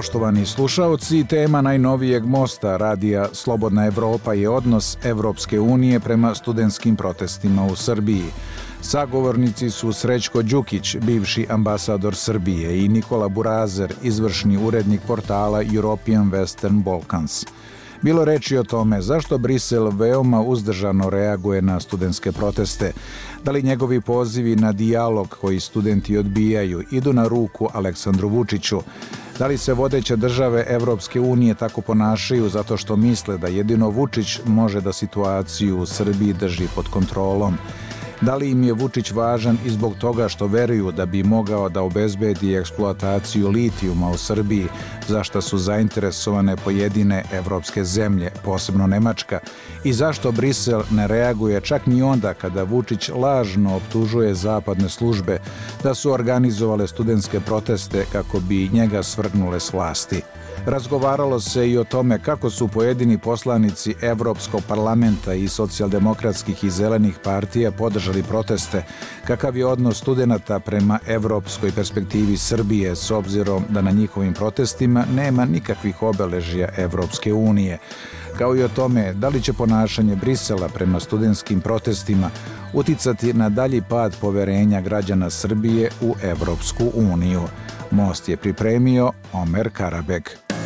Poštovani slušaoci, tema najnovijeg mosta radija Slobodna Evropa je odnos Evropske unije prema studentskim protestima u Srbiji. Sagovornici su Srećko Đukić, bivši ambasador Srbije, i Nikola Burazer, izvršni urednik portala European Western Balkans. Bilo reči o tome zašto Brisel veoma uzdržano reaguje na studentske proteste, da li njegovi pozivi na dijalog koji studenti odbijaju idu na ruku Aleksandru Vučiću, da li se vodeće države Evropske unije tako ponašaju zato što misle da jedino Vučić može da situaciju u Srbiji drži pod kontrolom, da li im je Vučić važan i zbog toga što veruju da bi mogao da obezbedi eksploataciju litijuma u Srbiji, za što su zainteresovane pojedine evropske zemlje, posebno Nemačka, i zašto Brisel ne reaguje čak ni onda kada Vučić lažno optužuje zapadne službe da su organizovale studentske proteste kako bi njega svrgnule s vlasti. Razgovaralo se i o tome kako su pojedini poslanici Evropskog parlamenta i socijaldemokratskih i zelenih partija podržali proteste, kakav je odnos studenata prema evropskoj perspektivi Srbije s obzirom da na njihovim protestima nema nikakvih obeležja Evropske unije, kao i o tome da li će ponašanje Brisela prema studentskim protestima uticati na dalji pad poverenja građana Srbije u Evropsku uniju. Most je pripremio Omer Karabeg.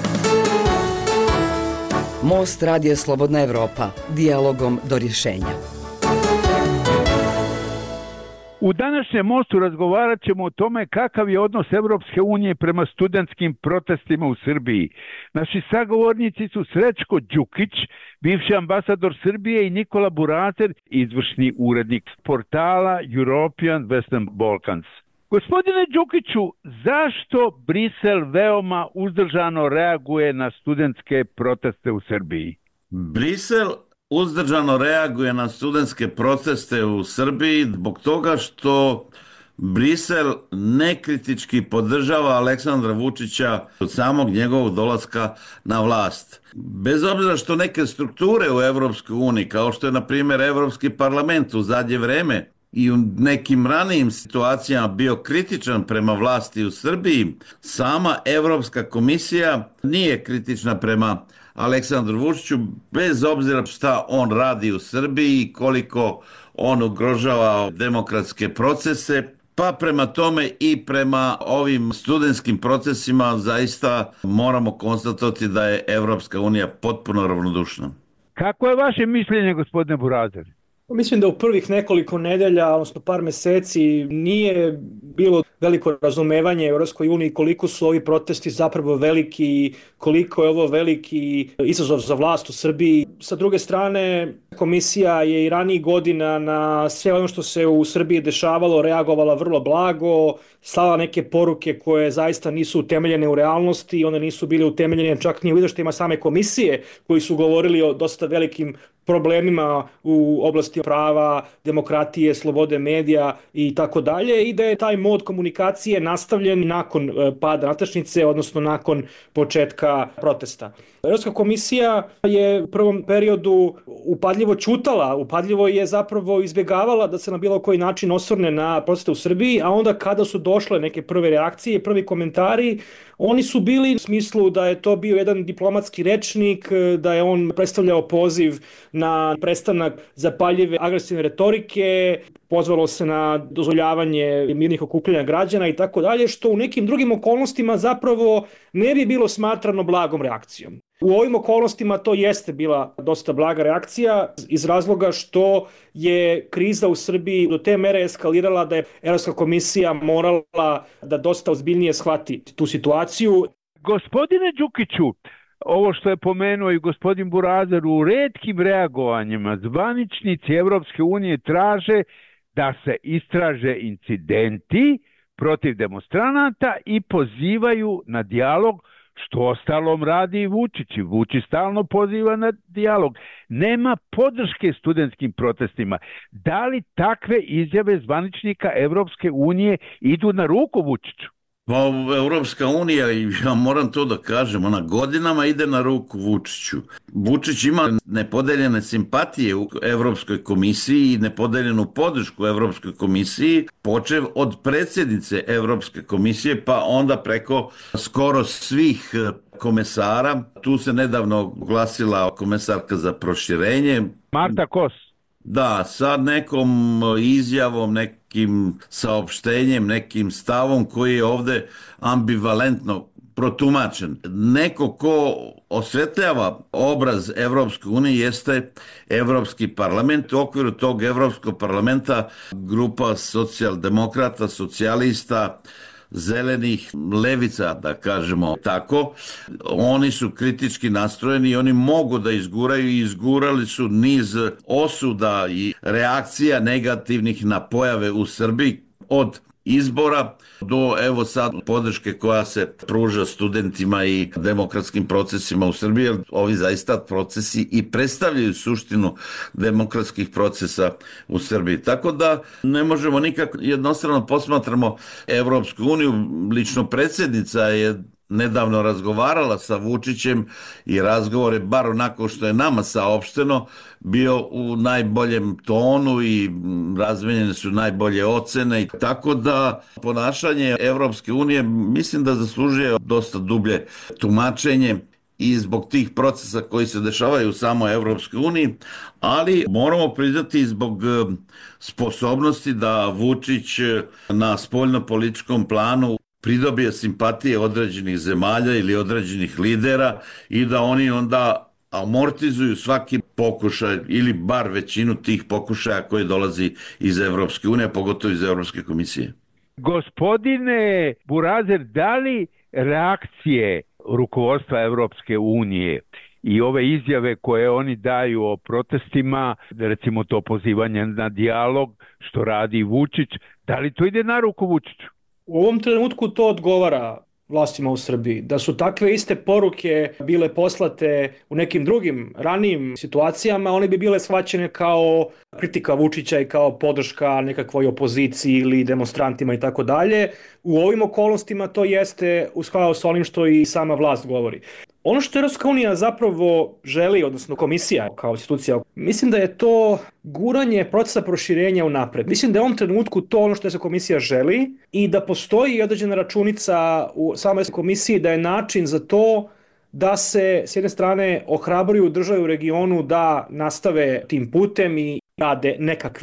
Most radija Slobodna Evropa, dijalogom do rješenja. U današnjem mostu razgovarat ćemo o tome kakav je odnos Evropske unije prema studentskim protestima u Srbiji. Naši sagovornici su Srećko Đukić, bivši ambasador Srbije, i Nikola Burazer, izvršni urednik portala European Western Balkans. Gospodine Đukiću, zašto Brisel veoma uzdržano reaguje na studentske proteste u Srbiji? Brisel uzdržano reaguje na studentske proteste u Srbiji zbog toga što Brisel nekritički podržava Aleksandra Vučića od samog njegovog dolaska na vlast. Bez obzira što neke strukture u Evropskoj uniji, kao što je na primjer Evropski parlament u zadnje vreme i u nekim ranijim situacijama bio kritičan prema vlasti u Srbiji, sama Evropska komisija nije kritična prema Aleksandru Vučiću, bez obzira šta on radi u Srbiji i koliko on ugrožava demokratske procese. Pa prema tome i prema ovim studentskim procesima zaista moramo konstatovati da je Evropska unija potpuno ravnodušna. Kako je vaše mišljenje, gospodine Burazer? Mislim da u prvih nekoliko nedelja, odnosno par meseci, nije bilo veliko razumevanje u Europskoj uniji koliko su ovi protesti zapravo veliki i koliko je ovo veliki izazov za vlast u Srbiji. Sa druge strane, komisija je i ranijih godina na sve ono što se u Srbiji dešavalo reagovala vrlo blago, slala neke poruke koje zaista nisu utemeljene u realnosti, one nisu bile utemeljene čak ni u izveštajima same komisije koji su govorili o dosta velikim problemima u oblasti prava, demokratije, slobode medija i tako dalje, i da je taj mod komunikacije nastavljen nakon pada natačnice, odnosno nakon početka protesta. Evropska komisija je u prvom periodu upadljivo ćutala, upadljivo je zapravo izbjegavala da se na bilo koji način osvrne na proteste u Srbiji, a onda kada su došle neke prve reakcije, prvi komentari, oni su bili u smislu da je to bio jedan diplomatski rečnik, da je on predstavljao poziv na prestanak zapaljive agresivne retorike, pozvalo se na dozvoljavanje mirnih okupljanja građana i tako dalje, što u nekim drugim okolnostima zapravo ne bi bilo smatrano blagom reakcijom. U ovim okolnostima to jeste bila dosta blaga reakcija iz razloga što je kriza u Srbiji do te mere eskalirala da je Evropska komisija morala da dosta ozbiljnije shvati tu situaciju. Gospodine Đukiću, ovo što je pomenuo i gospodin Burazer, u retkim reagovanjima zvaničnici Evropske unije traže da se istraže incidenti protiv demonstranata i pozivaju na dijalog, što ostalom radi i Vučić. Vučić stalno poziva na dijalog. Nema podrške studentskim protestima. Da li takve izjave zvaničnika Evropske unije idu na ruku Vučiću? Pa Europska unija, i ja moram to da kažem, ona godinama ide na ruku Vučiću. Vučić ima nepodeljene simpatije u Evropskoj komisiji i nepodeljenu podršku Evropskoj komisiji, počev od predsjednice Evropske komisije, pa onda preko skoro svih komesara. Tu se nedavno glasila komesarka za proširenje. Marta Kos. Da, sa nekom izjavom, nekim saopštenjem, nekim stavom koji je ovde ambivalentno protumačen. Neko ko osvetljava obraz Evropske unije jeste Evropski parlament. U okviru tog Evropskog parlamenta grupa socijaldemokrata, socijalista, zelenih, levica, da kažemo tako, oni su kritički nastrojeni i oni mogu da izguraju i izgurali su niz osuda i reakcija negativnih na pojave u Srbiji od izbora do evo sad podrške koja se pruža studentima i demokratskim procesima u Srbiji, jer ovi zaista procesi i predstavljaju suštinu demokratskih procesa u Srbiji. Tako da ne možemo nikako jednostrano posmatramo Evropsku uniju. Lično predsjednica je nedavno razgovarala sa Vučićem i razgovor je, bar onako što je nama saopšteno, bio u najboljem tonu i razmenjene su najbolje ocene. Tako da ponašanje Evropske unije mislim da zaslužuje dosta dublje tumačenje i zbog tih procesa koji se dešavaju u samoj Evropskoj uniji, ali moramo priznati i zbog sposobnosti da Vučić na spoljnopolitičkom planu pridobije simpatije određenih zemalja ili određenih lidera i da oni onda amortizuju svaki pokušaj ili bar većinu tih pokušaja koji dolazi iz Evropske unije, pogotovo iz Evropske komisije. Gospodine Burazer, da li reakcije rukovodstva Evropske unije i ove izjave koje oni daju o protestima, recimo to pozivanje na dijalog, što radi Vučić, da li to ide na ruku Vučiću? U ovom trenutku to odgovara vlastima u Srbiji. Da su takve iste poruke bile poslate u nekim drugim ranijim situacijama, one bi bile shvaćene kao kritika Vučića i kao podrška nekakvoj opoziciji ili demonstrantima i tako dalje. U ovim okolnostima to jeste u skladu sa onim što i sama vlast govori. Ono što Europska unija zapravo želi, odnosno komisija kao institucija, mislim da je to guranje procesa proširenja u napred. Mislim da je u ovom trenutku to ono što se komisija želi i da postoji određena računica u samoj komisiji da je način za to da se s jedne strane ohrabruju države u regionu da nastave tim putem i rade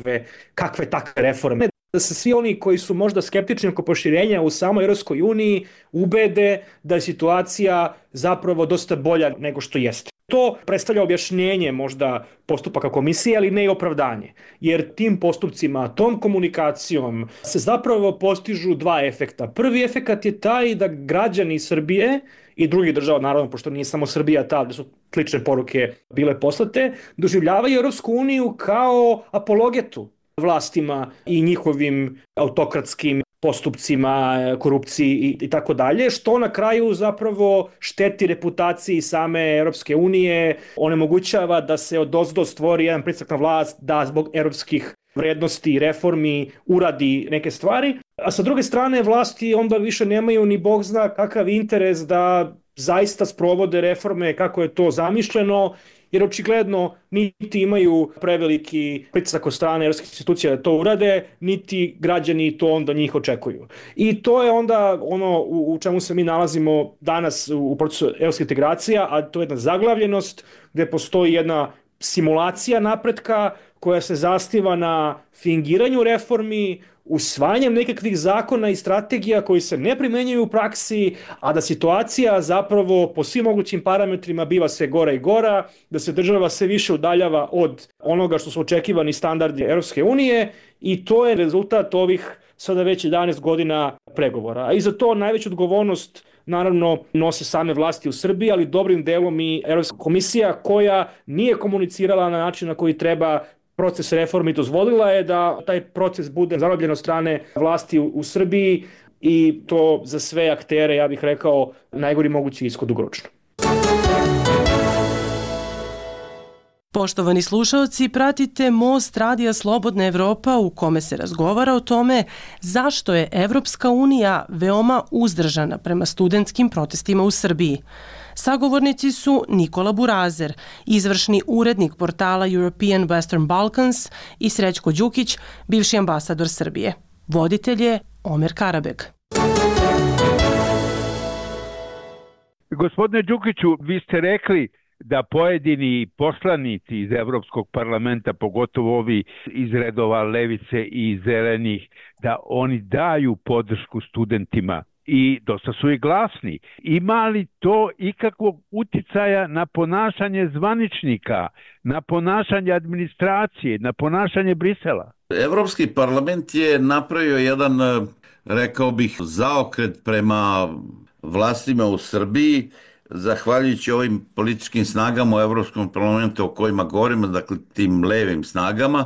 kakve takve reforme. Da se svi oni koji su možda skeptični oko proširenja u samoj Europskoj uniji ubede da je situacija zapravo dosta bolja nego što jeste. To predstavlja objašnjenje možda postupaka komisije, ali ne i opravdanje. Jer tim postupcima, tom komunikacijom se zapravo postižu dva efekta. Prvi efekat je taj da građani Srbije i drugih država, naravno, pošto nije samo Srbija ta, da su slične poruke bile poslate, doživljavaju Europsku uniju kao apologetu vlastima i njihovim autokratskim postupcima, korupciji i tako dalje, što na kraju zapravo šteti reputaciji same Europske unije, onemogućava da se odozdo stvori jedan pritisak na vlast da zbog europskih vrednosti i reformi uradi neke stvari, a sa druge strane vlasti onda više nemaju ni bog zna kakav interes da zaista sprovode reforme kako je to zamišljeno, jer očigledno niti imaju preveliki pritisak od strane europskih institucija da to urade, niti građani to onda njih očekuju. I to je onda ono u čemu se mi nalazimo danas u procesu europskih integracija, a to je jedna zaglavljenost gdje postoji jedna simulacija napretka koja se zasniva na fingiranju reformi, usvajanjem nekakvih zakona i strategija koji se ne primenjuju u praksi, a da situacija zapravo po svim mogućim parametrima biva sve gora i gora, da se država sve više udaljava od onoga što su očekivani standardi Europske unije i to je rezultat ovih sada već 11 godina pregovora. A i za to najveću odgovornost naravno nose same vlasti u Srbiji, ali dobrim delom i Europska komisija koja nije komunicirala na način na koji treba proces reformi, dozvolila je da taj proces bude zarobljen od strane vlasti u Srbiji i to za sve aktere, ja bih rekao, najgori mogući ishod dugoročno. Poštovani slušaoci, pratite Most Radija Slobodna Evropa u kome se razgovara o tome zašto je Evropska unija veoma uzdržana prema studentskim protestima u Srbiji. Sagovornici su Nikola Burazer, izvršni urednik portala European Western Balkans, i Srećko Đukić, bivši ambasador Srbije. Voditelj je Omer Karabeg. Gospodine Đukiću, vi ste rekli da pojedini poslanici iz Evropskog parlamenta, pogotovo ovi iz redova Levice i Zelenih, da oni daju podršku studentima i dosta su i glasni. Ima li to ikakvog uticaja na ponašanje zvaničnika, na ponašanje administracije, na ponašanje Brisela? Evropski parlament je napravio jedan, rekao bih, zaokret prema vlastima u Srbiji, zahvaljujući ovim političkim snagama u Evropskom parlamentu o kojima govorimo, dakle tim levim snagama.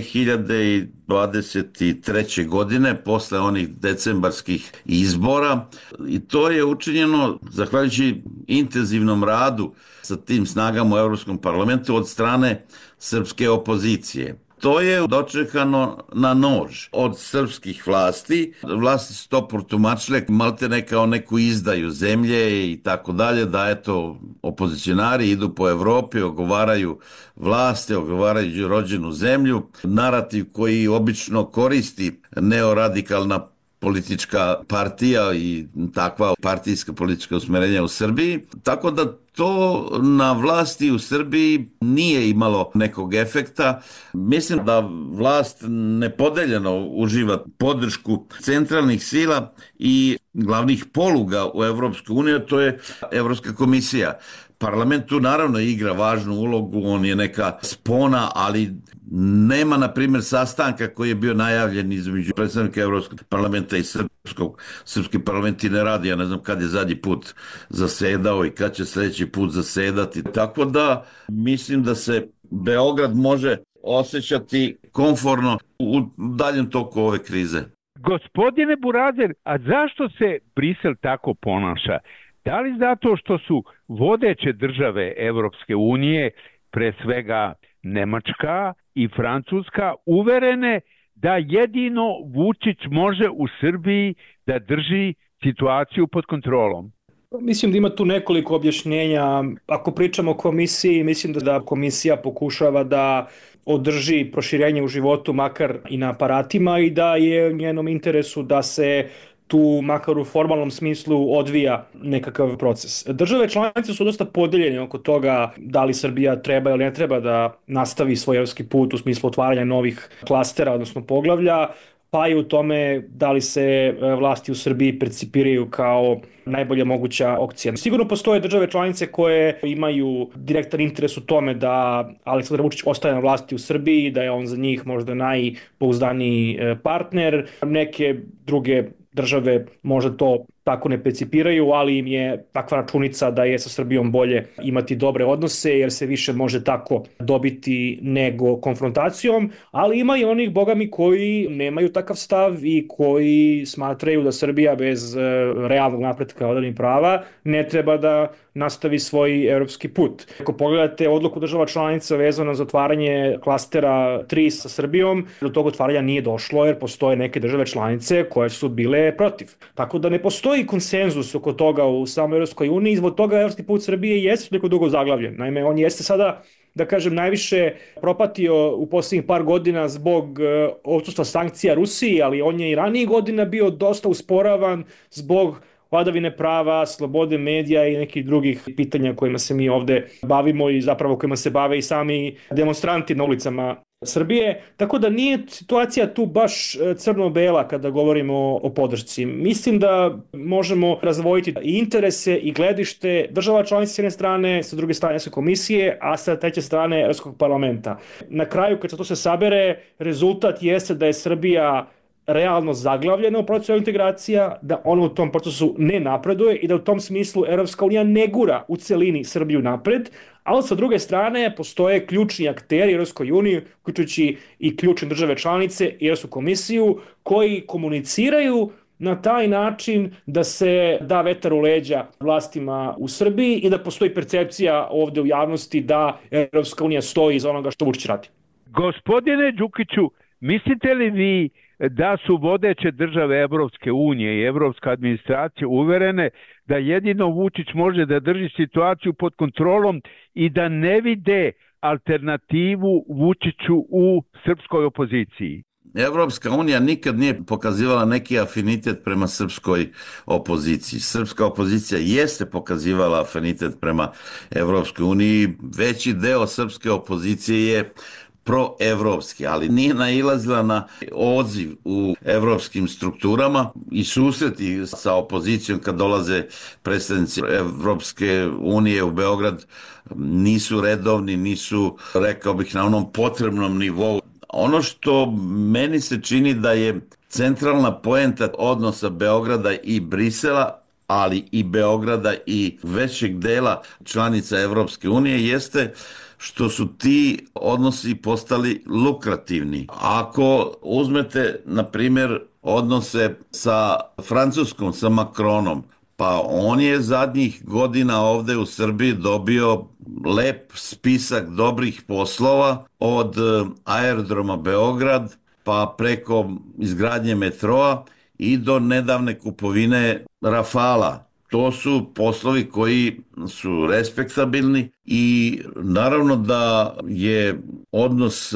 2023. godine, posle onih decembarskih izbora, i to je učinjeno zahvaljujući intenzivnom radu sa tim snagama u Evropskom parlamentu od strane srpske opozicije. To je dočekano na nož od srpskih vlasti. Vlasti su to protumačile maltene kao neku izdaju zemlje i tako dalje, da eto opozicionari idu po Evropi, ogovaraju vlasti, ogovaraju rođenu zemlju. Narativ koji obično koristi neoradikalna politička partija i takva partijska politička usmerenja u Srbiji. Tako da to na vlasti u Srbiji nije imalo nekog efekta. Mislim da vlast nepodeljeno uživa podršku centralnih sila i glavnih poluga u Evropskoj uniji, to je Evropska komisija. Parlament tu naravno igra važnu ulogu, on je neka spona, ali nema, na primjer, sastanka koji je bio najavljen između predstavnika Evropskog parlamenta i srpskog. Srpski parlament i ne radi, ja ne znam kad je zadnji put zasedao i kad će sljedeći put zasedati. Tako da mislim da se Beograd može osjećati komforno u daljem toku ove krize. Gospodine Burazer, a zašto se Brisel tako ponaša? Da li zato što su vodeće države Evropske unije, pre svega Nemačka i Francuska, uverene da jedino Vučić može u Srbiji da drži situaciju pod kontrolom? Mislim da ima tu nekoliko objašnjenja. Ako pričamo o komisiji, mislim da komisija pokušava da održi proširenje u životu, makar i na aparatima, i da je u njenom interesu da se tu, makar u formalnom smislu, odvija nekakav proces. Države članice su dosta podeljene oko toga da li Srbija treba ili ne treba da nastavi svoj evropski put u smislu otvaranja novih klastera, odnosno poglavlja, pa i u tome da li se vlasti u Srbiji percipiraju kao najbolja moguća opcija. Sigurno postoje države članice koje imaju direktan interes u tome da Aleksandar Vučić ostaje na vlasti u Srbiji, da je on za njih možda najpouzdaniji partner. Neke druge države možda to tako ne percipiraju, ali im je takva računica da je sa Srbijom bolje imati dobre odnose, jer se više može tako dobiti nego konfrontacijom, ali ima i onih, bogami, koji nemaju takav stav i koji smatraju da Srbija bez realnog napretka vladavine prava ne treba da nastavi svoj evropski put. Ako pogledate odluku država članica vezano za otvaranje klastera 3 sa Srbijom, do tog otvaranja nije došlo jer postoje neke države članice koje su bile protiv. Tako da ne postoji konsenzus oko toga u samoj Evropskoj uniji i zbog toga evropski put Srbije jeste toliko dugo zaglavljen. Naime, on jeste sada, da kažem, najviše propatio u posljednjih par godina zbog odsustva sankcija Rusiji, ali on je i ranijih godina bio dosta usporavan zbog vladavine prava, slobode medija i nekih drugih pitanja kojima se mi ovde bavimo i zapravo kojima se bave i sami demonstranti na ulicama Srbije. Tako da nije situacija tu baš crno-bela kada govorimo o podršci. Mislim da možemo razvojiti i interese i gledište država članica s jedne strane, sa druge strane Evropske komisije, a sa treće strane Evropskog parlamenta. Na kraju, kad se to se sabere, rezultat jeste da je Srbija realno zaglavljena u procesu integracija, da ona u tom procesu ne napreduje i da u tom smislu Evropska unija ne gura u celini Srbiju napred, ali sa druge strane postoje ključni akteri Evropskoj uniji, uključujući i ključne države članice i Evropsku komisiju, koji komuniciraju na taj način da se da vetar u leđa vlastima u Srbiji i da postoji percepcija ovde u javnosti da Evropska unija stoji iza onoga što Vučić radi. Gospodine Đukiću, mislite li vi da su vodeće države Evropske unije i evropska administracija uverene da jedino Vučić može da drži situaciju pod kontrolom i da ne vide alternativu Vučiću u srpskoj opoziciji? Evropska unija nikad nije pokazivala neki afinitet prema srpskoj opoziciji. Srpska opozicija jeste pokazivala afinitet prema Evropskoj uniji. Veći deo srpske opozicije je proevropski, ali nije nailazila na odziv u evropskim strukturama i susreti sa opozicijom kad dolaze predstavnici Evropske unije u Beograd nisu redovni, nisu, rekao bih, na onom potrebnom nivou. Ono što meni se čini da je centralna poenta odnosa Beograda i Brisela, ali i Beograda i većeg dela članica Evropske unije jeste što su ti odnosi postali lukrativni. Ako uzmete, na primjer, odnose sa Francuskom, sa Macronom, pa on je zadnjih godina ovde u Srbiji dobio lep spisak dobrih poslova od aerodroma Beograd, pa preko izgradnje metroa i do nedavne kupovine Rafala. To su poslovi koji su respektabilni i naravno da je odnos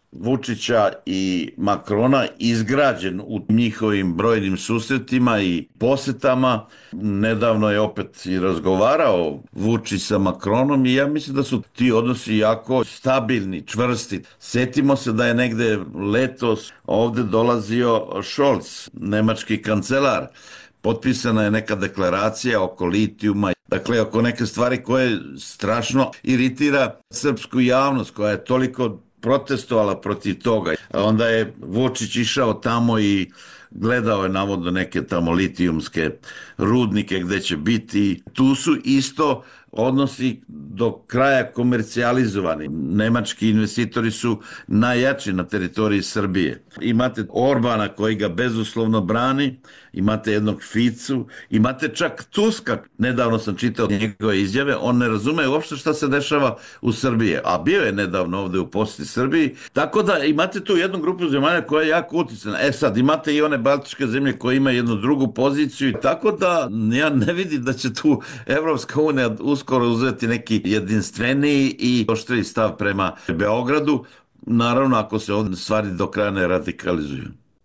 Vučića i Makrona izgrađen u njihovim brojnim susretima i posetama. Nedavno je opet i razgovarao Vučić sa Makronom i ja mislim da su ti odnosi jako stabilni, čvrsti. Setimo se da je negde letos ovde dolazio Scholz, nemački kancelar. Potpisana je neka deklaracija oko litijuma, dakle oko neke stvari koje strašno iritira srpsku javnost koja je toliko protestovala protiv toga. Onda je Vučić išao tamo i gledao je navodno neke tamo litijumske rudnike gde će biti. Tu su isto odnosi do kraja komercijalizovani. Nemački investitori su najjači na teritoriji Srbije. Imate Orbana koji ga bezuslovno brani, imate jednog Ficu, imate čak Tuska. Nedavno sam čitao njegove izjave, on ne razume uopšte šta se dešava u Srbiji, a bio je nedavno ovde u poseti Srbiji. Tako da imate tu jednu grupu zemalja koja je jako uticana. Sad imate i one baltičke zemlje koje imaju jednu drugu poziciju, tako da ja ne vidim da će tu Evropska unija uskoro uzeti neki jedinstveniji i oštriji stav prema Beogradu, naravno ako se ovdje stvari do kraja ne radikalizuju.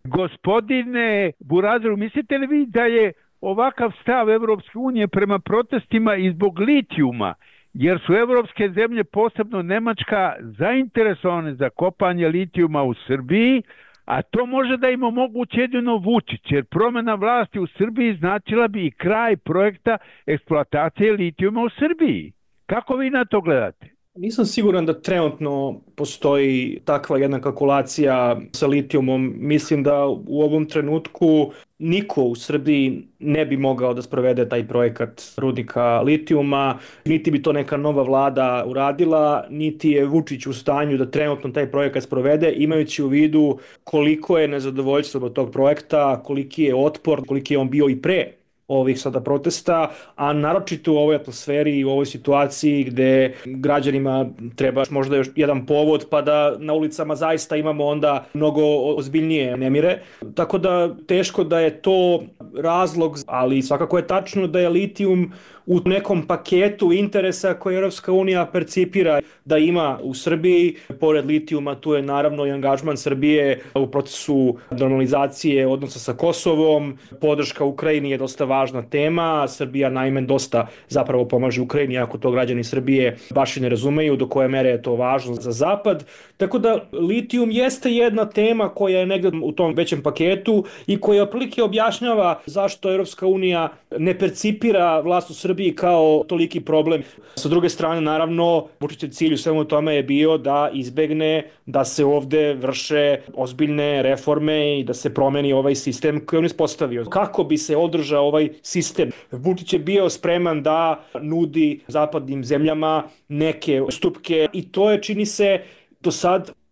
Gospodine Burazeru, mislite li vi da je ovakav stav Evropske unije prema protestima i zbog litijuma, jer su evropske zemlje, posebno Nemačka, zainteresovane za kopanje litijuma u Srbiji, a to može da im omogući jedino Vučić, jer promjena vlasti u Srbiji značila bi i kraj projekta eksploatacije litijuma u Srbiji. Kako vi na to gledate? Nisam siguran da trenutno postoji takva jedna kalkulacija sa litijumom. Mislim da u ovom trenutku niko u Srbiji ne bi mogao da sprovede taj projekat rudnika litijuma, niti bi to neka nova vlada uradila, niti je Vučić u stanju da trenutno taj projekat sprovede, imajući u vidu koliko je nezadovoljstvo od tog projekta, koliki je otpor, koliki je on bio i pre ovih sada protesta, a naročito u ovoj atmosferi i u ovoj situaciji gde građanima treba možda još jedan povod pa da na ulicama zaista imamo onda mnogo ozbiljnije nemire. Tako da teško da je to razlog, ali svakako je tačno da je litijum u nekom paketu interesa koje Europska unija percipira da ima u Srbiji. Pored litijuma tu je naravno i angažman Srbije u procesu normalizacije odnosa sa Kosovom. Podrška Ukrajini je dosta važna tema. Srbija naime dosta zapravo pomaže Ukrajini, ako to građani Srbije baš i ne razumeju do koje mere je to važno za Zapad. Tako da litijum jeste jedna tema koja je negde u tom većem paketu i koja otprilike objašnjava zašto Europska unija ne percipira vlast u Srbiji kao toliki problem. Sa druge strane, naravno, Vučićev cilj u svemu tome je bio da izbegne da se ovde vrše ozbiljne reforme i da se promeni ovaj sistem koji on ispostavio. Kako bi se održao ovaj sistem? Vučić je bio spreman da nudi zapadnim zemljama neke ustupke i to je, čini se, do sad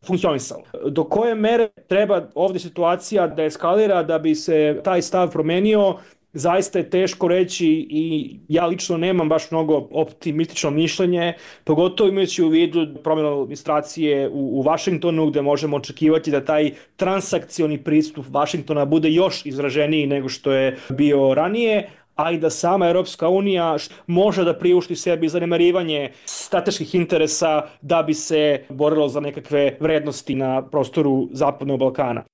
funkcionisalo. Do koje mere treba ovdje situacija da eskalira da bi se taj stav promenio, zaista je teško reći i ja lično nemam baš mnogo optimistično mišljenje, pogotovo imajući u vidu promjenu administracije u Vašingtonu, gdje možemo očekivati da taj transakcioni pristup Vašingtona bude još izraženiji nego što je bio ranije, a i da sama Europska unija može da priušti sebi zanemarivanje strateških interesa da bi se borilo za nekakve vrednosti na prostoru Zapadnog Balkana.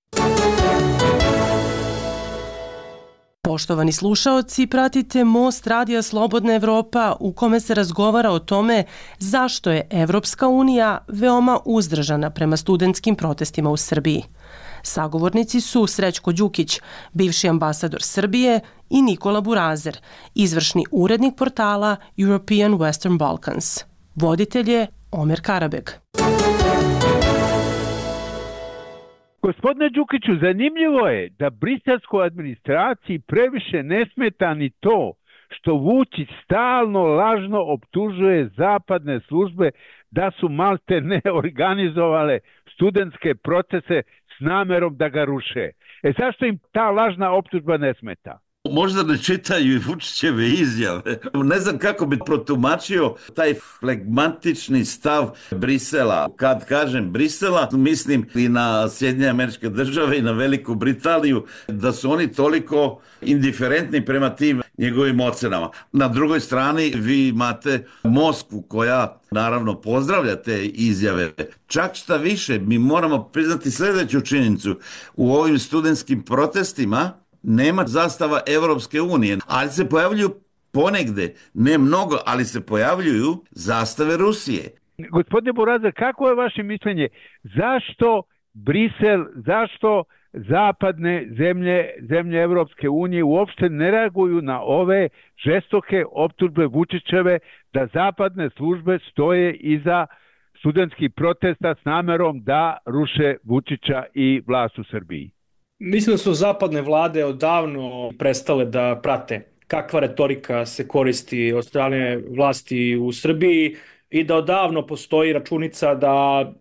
Poštovani slušaoci, pratite Most Radija Slobodna Evropa u kome se razgovara o tome zašto je Evropska unija veoma uzdržana prema studentskim protestima u Srbiji. Sagovornici su Srećko Đukić, bivši ambasador Srbije, i Nikola Burazer, izvršni urednik portala European Western Balkans. Voditelj je Omer Karabeg. Gospodine Đukiću, zanimljivo je da briselskoj administraciji previše ne smeta ni to što Vučić stalno lažno optužuje zapadne službe da su malte ne organizovale studentske procese s namerom da ga ruše. Zašto im ta lažna optužba ne smeta? Možda ne čitaju i Vučićeve izjave. Ne znam kako bi protumačio taj flegmatični stav Brisela. Kad kažem Brisela, mislim i na Sjedinjene Američke Države i na Veliku Britaniju, da su oni toliko indiferentni prema tim njegovim ocenama. Na drugoj strani vi imate Moskvu koja naravno pozdravlja te izjave. Čak šta više, mi moramo priznati sljedeću činjenicu. U ovim studentskim protestima nema zastava Evropske unije, ali se pojavljuju ponegde, ne mnogo, ali se pojavljuju zastave Rusije. Gospodine Burazer, kako je vaše mišljenje? Zašto Brisel, zašto zapadne zemlje Evropske unije uopšte ne reaguju na ove žestoke optužbe Vučićeve da zapadne službe stoje iza studentskih protesta s namerom da ruše Vučića i vlast u Srbiji? Mislim da su zapadne vlade odavno prestale da prate kakva retorika se koristi od strane vlasti u Srbiji i da odavno postoji računica da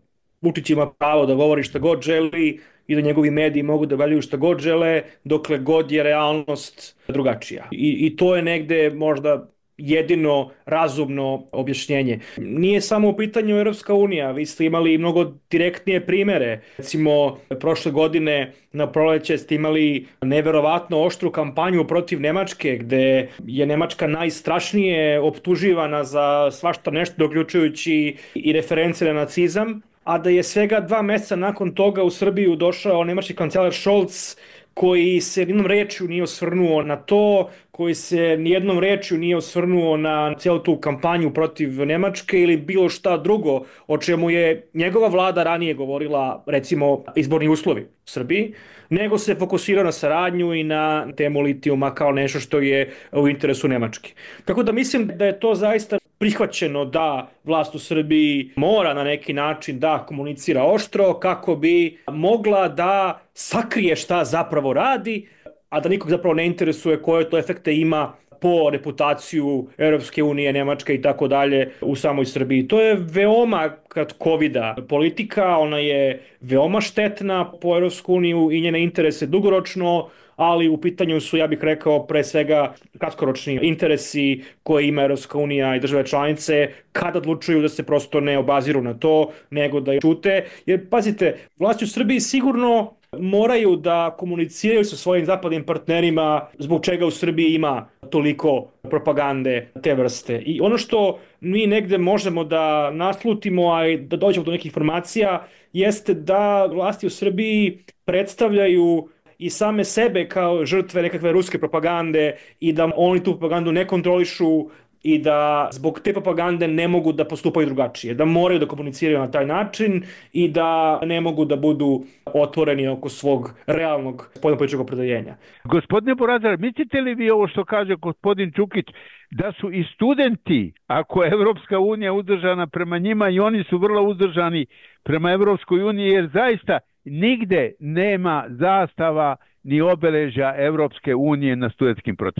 Vučić ima pravo da govori šta god želi i da njegovi mediji mogu da valjuju šta god žele, dokle god je realnost drugačija. I to je negde možda jedino razumno objašnjenje. Nije samo u pitanju Europska unija, vi ste imali mnogo direktnije primere. Recimo, prošle godine na proleće ste imali neverovatno oštru kampanju protiv Nemačke, gde je Nemačka najstrašnije optuživana za svašta nešto, uključujući i reference na nacizam, a da je svega 2 meseca nakon toga u Srbiju došao nemački kancelar Scholz, koji se nijednom rečju nije osvrnuo na to, koji se nijednom rečju nije osvrnuo na cijelu tu kampanju protiv Nemačke ili bilo šta drugo o čemu je njegova vlada ranije govorila, recimo izborni uslovi u Srbiji, nego se fokusirao na saradnju i na temu litijuma kao nešto što je u interesu Nemačke. Tako da mislim da je to zaista prihvaćeno da vlast u Srbiji mora na neki način da komunicira oštro kako bi mogla da sakrije šta zapravo radi, a da nikog zapravo ne interesuje koje to efekte ima po reputaciju Europske unije, Nemačke i tako dalje u samoj Srbiji. To je veoma kratkovida politika, ona je veoma štetna po Europsku uniju i njene interese dugoročno, ali u pitanju su, ja bih rekao, pre svega kratkoročni interesi koje ima Europska unija i države članice kada odlučuju da se prosto ne obaziru na to, nego da ćute. Jer, pazite, vlasti u Srbiji sigurno moraju da komuniciraju sa svojim zapadnim partnerima zbog čega u Srbiji ima toliko propagande te vrste. I ono što mi negde možemo da naslutimo, a i da dođemo do nekih informacija, jeste da vlasti u Srbiji predstavljaju i same sebe kao žrtve nekakve ruske propagande i da oni tu propagandu ne kontrolišu i da zbog te propagande ne mogu da postupaju drugačije, da moraju da komuniciraju na taj način i da ne mogu da budu otvoreni oko svog realnog spoljnopolitičkog opredeljenja. Gospodine Burazer, mislite li vi ovo što kaže gospodin Đukić, da su i studenti, ako je Evropska unija uzdržana prema njima, i oni su vrlo uzdržani prema Evropskoj uniji, jer zaista nigde nema zastava ni obeležja Evropske unije na studentskim protestima?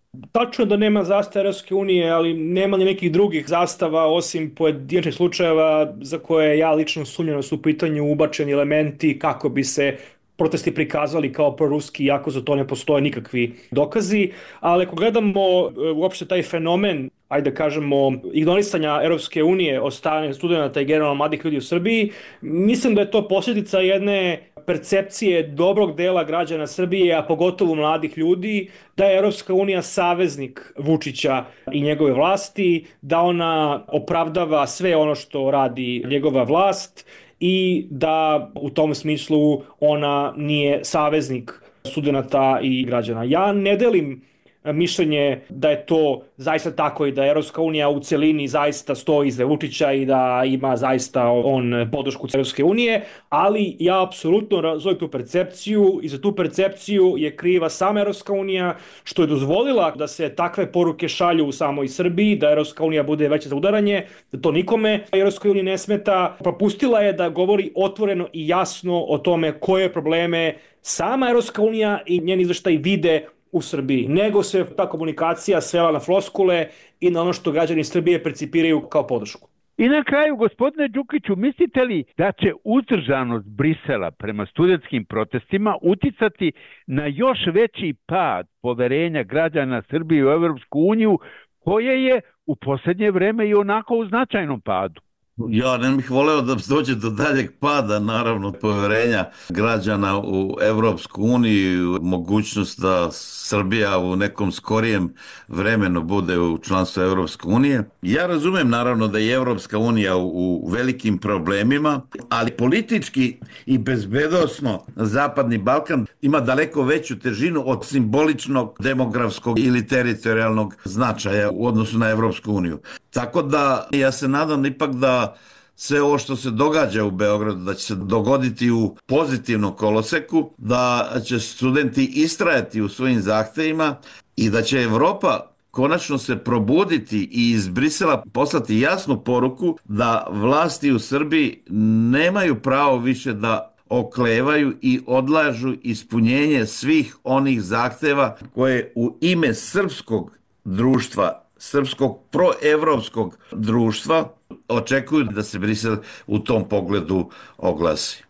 Tačno da nema zastava Europske unije, ali nema ni nekih drugih zastava osim pojedinačnih slučajeva za koje ja lično sumnjam da su u pitanju ubačeni elementi kako bi se protesti prikazali kao proruski, iako za to ne postoje nikakvi dokazi. Ali ako gledamo uopšte taj fenomen, ajde da kažemo, ignorisanja Europske unije od strane studenta i generalno mladih ljudi u Srbiji, mislim da je to posljedica jedne percepcije dobrog dela građana Srbije, a pogotovo mladih ljudi, da je Europska unija saveznik Vučića i njegove vlasti, da ona opravdava sve ono što radi njegova vlast i da u tom smislu ona nije saveznik studenta i građana. Ja ne delim mišljenje da je to zaista tako i da Europska unija u celini zaista stoji iza Vučića i da ima zaista on podršku Europske unije, ali ja apsolutno razumem tu percepciju i za tu percepciju je kriva sama Europska unija što je dozvolila da se takve poruke šalju u samoj Srbiji, da Europska unija bude veća za udaranje, da to nikome Europskoj uniji ne smeta. Propustila je da govori otvoreno i jasno o tome koje probleme sama Europska unija i njeni izveštaji vide u Srbiji, nego se ta komunikacija svela na floskule i na ono što građani Srbije percipiraju kao podršku. I na kraju, gospodine Đukiću, mislite li da će uzdržanost Brisela prema studentskim protestima uticati na još veći pad poverenja građana Srbije u Evropsku uniju, koje je u posljednje vreme i onako u značajnom padu? Ja ne bih voleo da dođe do daljeg pada, naravno, poverenja građana u Evropsku uniju, mogućnost da Srbija u nekom skorijem vremenu bude u članstvu Evropske unije. Ja razumem, naravno, da je Evropska unija u velikim problemima, ali politički i bezbednosno Zapadni Balkan ima daleko veću težinu od simboličnog, demografskog ili teritorijalnog značaja u odnosu na Evropsku uniju. Tako da ja se nadam ipak da sve ovo što se događa u Beogradu, da će se dogoditi u pozitivnom koloseku, da će studenti istrajati u svojim zahtevima i da će Evropa konačno se probuditi i iz Brisela poslati jasnu poruku da vlasti u Srbiji nemaju pravo više da oklevaju i odlažu ispunjenje svih onih zahteva koje u ime srpskog društva, srpskog proevropskog društva očekuju da se Brisel u tom pogledu oglasi.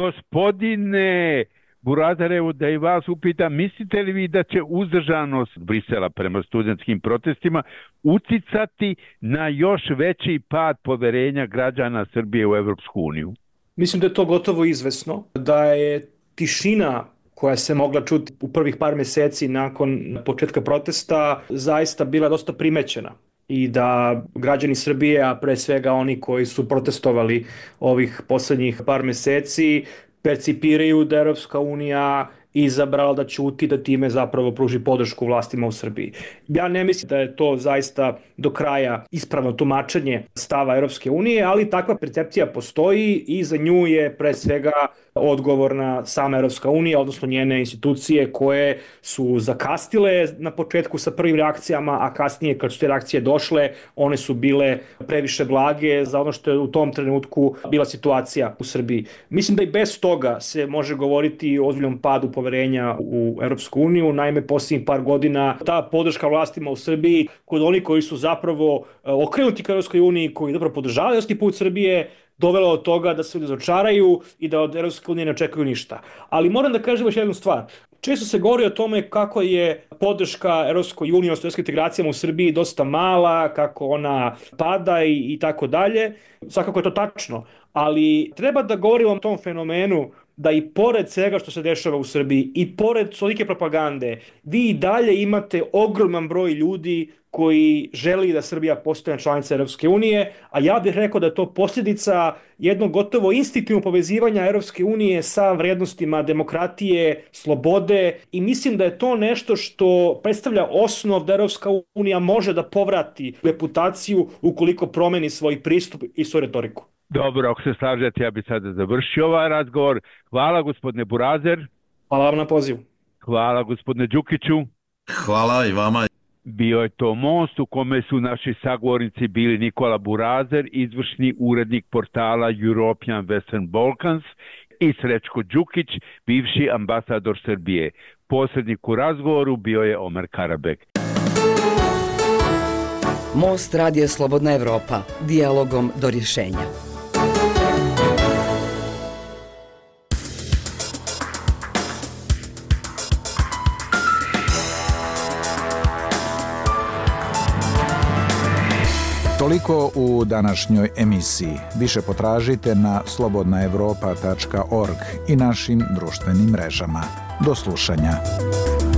Gospodine Burazarevu, da i vas upitam, mislite li vi da će uzdržanost Brisela prema studentskim protestima uticati na još veći pad poverenja građana Srbije u Evropsku uniju? Mislim da je to gotovo izvesno, da je tišina koja se mogla čuti u prvih par meseci nakon početka protesta zaista bila dosta primećena i da građani Srbije, a pre svega oni koji su protestovali ovih poslednjih par meseci, percipiraju da Evropska unija izabrala da ćuti, da time zapravo pruži podršku vlastima u Srbiji. Ja ne mislim da je to zaista do kraja ispravno tumačenje stava Evropske unije, ali takva percepcija postoji i za nju je pre svega odgovorna sama Evropska unija, odnosno njene institucije koje su zakastile na početku sa prvim reakcijama, a kasnije kad su te reakcije došle, one su bile previše blage za ono što je u tom trenutku bila situacija u Srbiji. Mislim da i bez toga se može govoriti o ozbiljnom padu poverenja u Evropsku uniju. Naime, posljednjih par godina ta podrška vlastima u Srbiji kod onih koji su zapravo okrenuti ka Evropskoj uniji, koji zapravo podržavaju evropski put Srbije, dovelo od toga da se ljudi razočaraju i da od Evropske unije ne očekuju ništa. Ali moram da kažem još jednu stvar. Često se govori o tome kako je podrška Evropskoj uniji, odnosno evropskim integracijama u Srbiji dosta mala, kako ona pada i tako dalje. Svakako je to tačno, ali treba da govorimo o tom fenomenu da i pored svega što se dešava u Srbiji i pored tolike propagande, vi i dalje imate ogroman broj ljudi koji želi da Srbija postane članica Evropske unije, a ja bih rekao da je to posljedica jednog gotovo instinktivnog povezivanja Evropske unije sa vrednostima demokratije, slobode i mislim da je to nešto što predstavlja osnov da Evropska unija može da povrati reputaciju ukoliko promeni svoj pristup i svoju retoriku. Dobro, ako se slažete, ja bih sada završio ovaj razgovor. Hvala, gospodine Burazer. Hvala vam na pozivu. Hvala, gospodine Đukiću. Hvala i vama. Bio je to Most u kome su naši sagovornici bili Nikola Burazer, izvršni urednik portala European Western Balkans, i Srećko Đukić, bivši ambasador Srbije. Posrednik u razgovoru bio je Omer Karabek. Most Radija Slobodna Evropa. Dijalogom do rješenja. Toliko u današnjoj emisiji. Više potražite na slobodnaevropa.org i našim društvenim mrežama. Do slušanja.